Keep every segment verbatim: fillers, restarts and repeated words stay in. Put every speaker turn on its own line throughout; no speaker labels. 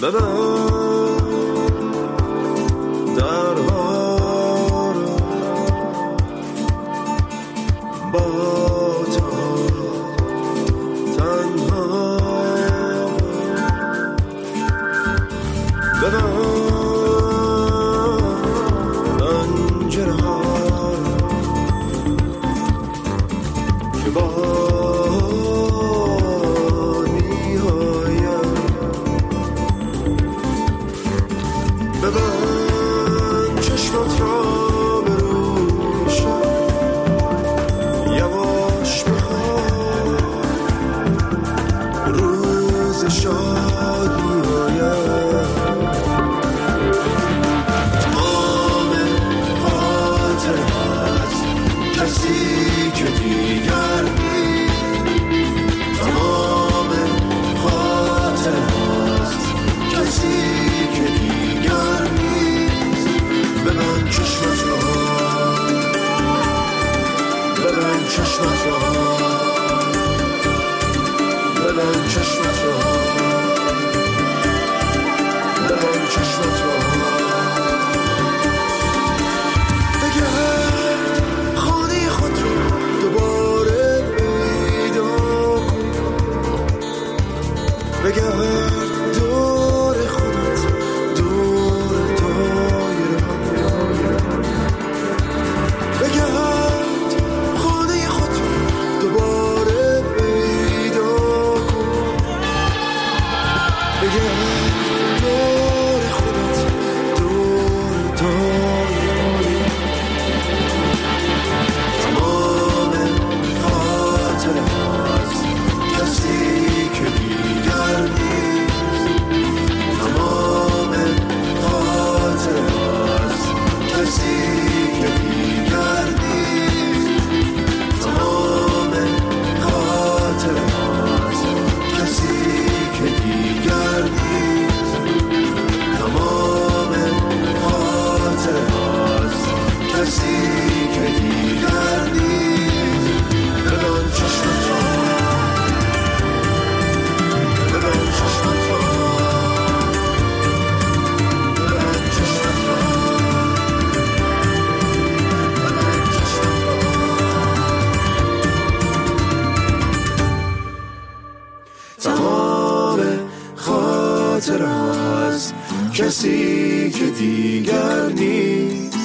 کسی که دیگر نیست،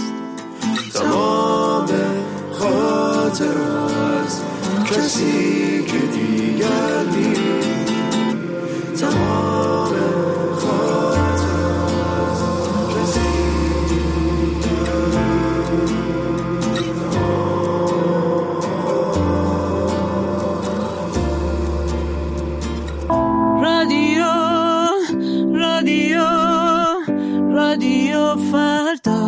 تمام خاطر از کسی که دیگر نیست، تمام خاطر از کسی
رادیو رادیو رادیو فردا.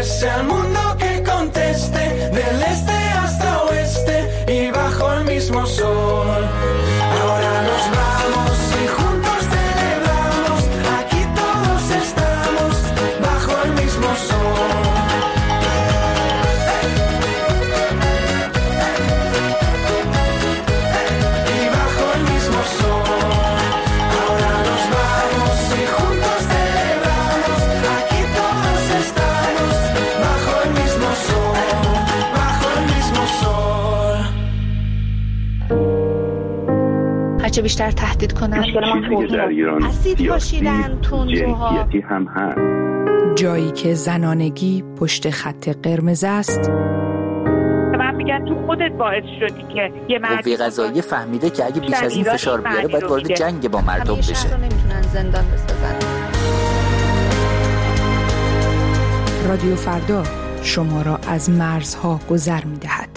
es el mundo que conteste, del este hasta oeste y bajo el mismo sol. Ahora nos vamos y juntos celebramos, aquí todos estamos bajo el mismo sol. Y bajo el mismo sol. Ahora nos vamos y juntos celebramos, aquí todos estamos bajo el mismo sol, bajo el mismo sol.
هرچه بیشتر تهدید کنن
چیزی که در ایران
اسید پاشیدن، تندروها،
جنسیتی هم هست.
جایی که زنانگی پشت خط قرمز است.
من میگن تو خودت باعث شدی که یه مرد
قوه قضاییه فهمیده که اگه بیش از این فشار بیاره باید وارد جنگ با مردم بشه.
شهر رو نمیتونن زندان بسازن.
رادیو فردا شما را از مرزها گذر می‌دهد.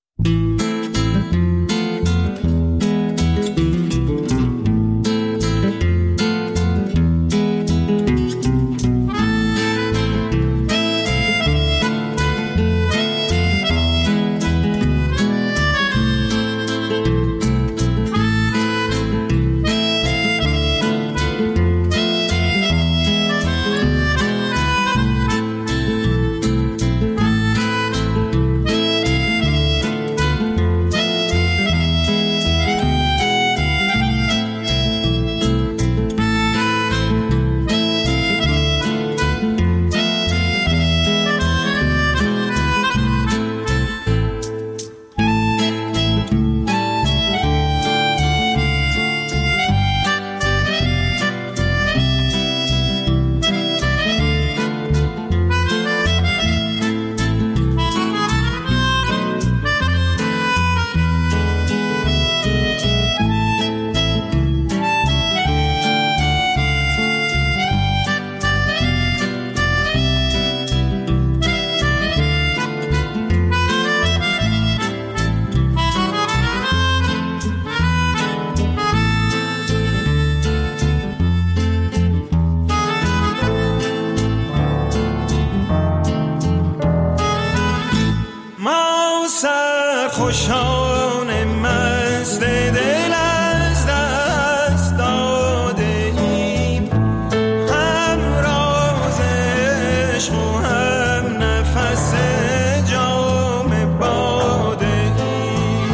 خوشان مست دل از دست داده ایم، هم راز عشق و هم نفس جام باده ایم.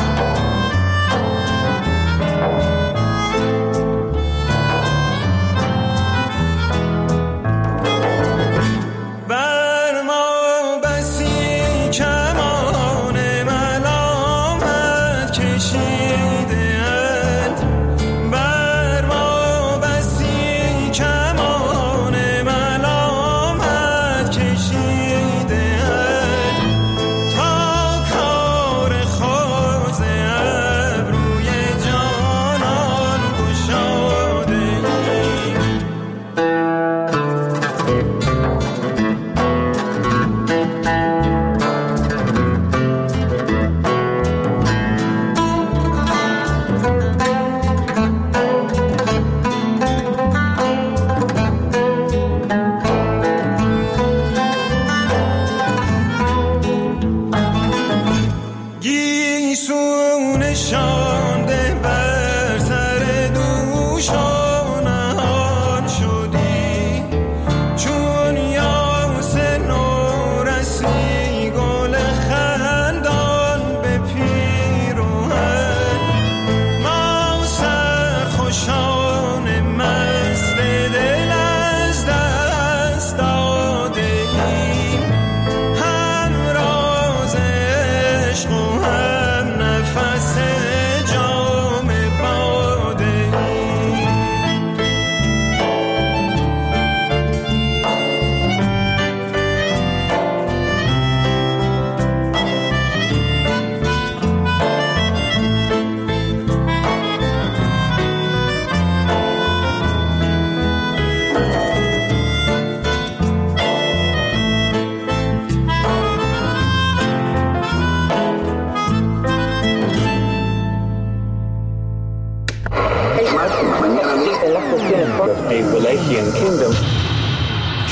بر ما بسی کمان ملامت کشیده اند، بر ما بسی کمان ملامت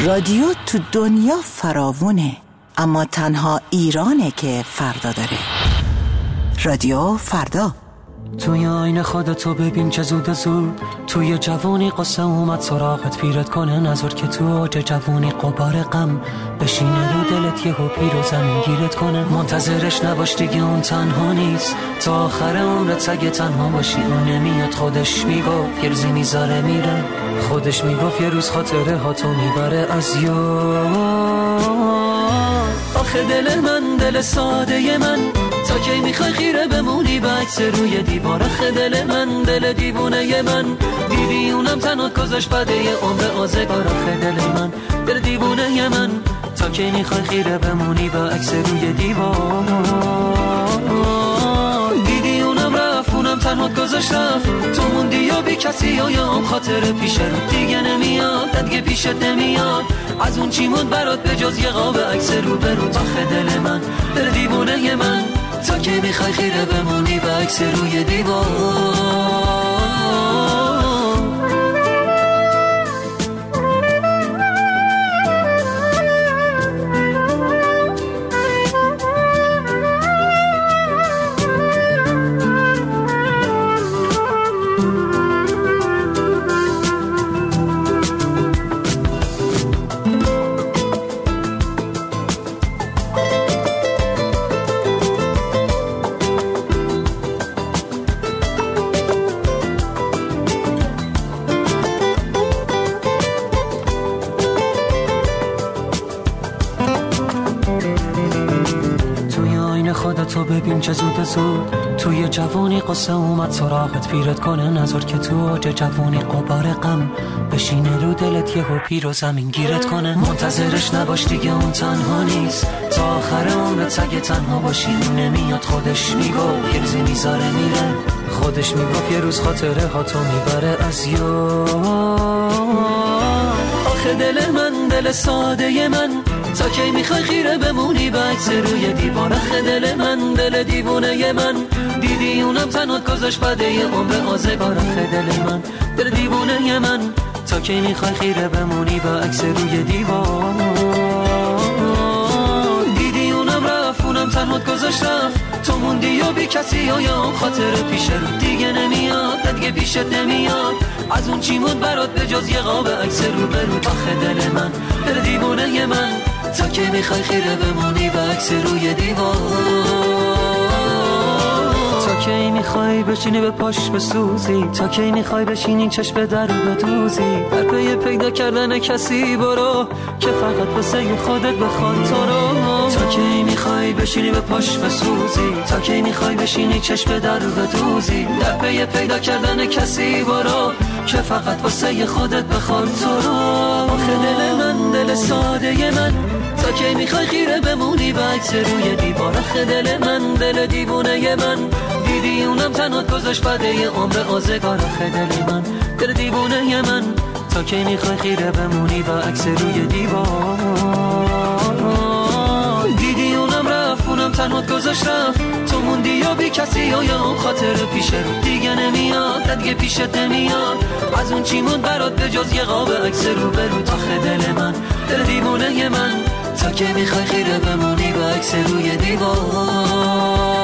رادیو تو دنیا فراوونه، اما تنها ایرانه که فردا داره. رادیو فردا.
توی آینه خودتو ببین چه زود زود، توی جوانی قصه اومد سراغت پیرت کنه، نظر که تو اوج جوانی قبار غم بشینه رو دلت، یهو پیر و زمین گیرت کنه. منتظرش نباش دیگه اون تنها نیست، تا آخر عمرت اگه تنها باشی اون نمیاد. خودش میگفت یه روزی میذاره میره، خودش میگفت یه روز خاطره ها تو میبره از یاد. آخه دل من دل ساده من، تا کی میخوای خیره بمونی به عکس روی دیوار؟ آخه دل من دل دیوونه من، دیدی اونم تنها گذاشت بده یه عمر آزگار. آخه دل من دل دیوونه من، تا کی میخوای خیره بمونی به عکس روی دیوار؟ دیدی اونم رفت اونم تنها گذاشت رفت، تو موندی یا بی کسی و یا هم خاطر پیش رو دیگه نمیاد، دیگه پیشت نمیاد. از اون چی موند برات به جز یه قاب عکس رو به رو؟ آخه دل من دل دیوونه من، تا کی میخوای خیره بمونی به عکس روی دیوار؟ تو ببین چه زود زود، توی جوانی قصه اومد سراغت پیرت کنه، نظر که تو اوج جوانی قبار غم بشینه رو دلت، یهو پیر و زمین گیرت کنه. منتظرش نباش دیگه اون تنها نیست، تا آخر عمرت اگه تنها باشی اون نمیاد. خودش میگفت یه روزی میذاره میره، خودش میگفت یه روز خاطره ها تو میبره از یاد. آخه دل من دل ساده من، تا کی میخوای خیره بمونی به عکس روی دیوار؟ آخه دل من دل دیوونه من، دیدی اونم تنها گذاشت بده یه عمر آزگار. آخه دل من دل دیوونه من، تا کی میخوای خیره بمونی به عکس روی دیوار؟ دیدی اونم رفت اونم تنها گذاشت رفت، تو موندی یا بی کسی و یا هم خاطر پیش رو دیگه نمیاد، دیگه پیشت نمیاد. از اون چی موند برات به جز یه قاب عکس رو به رو؟ آخه دل من دل دیوونه من، تا کی میخوای خیره بمونی به عکس روی دیوار؟ تا کی میخوای بشینی به پاش بسوزی، تا کی میخوای بشینی چشم در رو بدوزی؟ در پی پیدا کردن کسی برو که فقط واسه خودت بخواد تو رو. تا کی میخوای بشینی به پاش بسوزی، تا کی میخوای بشینی چشم در رو بدوزی؟ در پی پیدا کردن کسی برو که فقط واسه خودت بخواد تو رو. آخه دل من دل ساده من، تا کی میخوای خیره بمونی به عکس روی دیوار؟ آخه دل من دل دیوونه من، دیدی اونم تنها گذاشت بده یه عمر آزگار. آخه دل من دل دیوونه من، تا کی میخوای خیره بمونی به عکس روی دیوار؟ دیدی اونم رفت اونم تنها گذاشت رفت، تو موندی یا بی کسی و یا هم خاطر پیش رو دیگه نمیاد، دیگه پیشت نمیاد. از اون چی موند برات به جز یه قاب عکس رو به رو؟ آخه دل من دل دیوونه من، تا کی میخوای خیره بمونی به عکس روی دیوار؟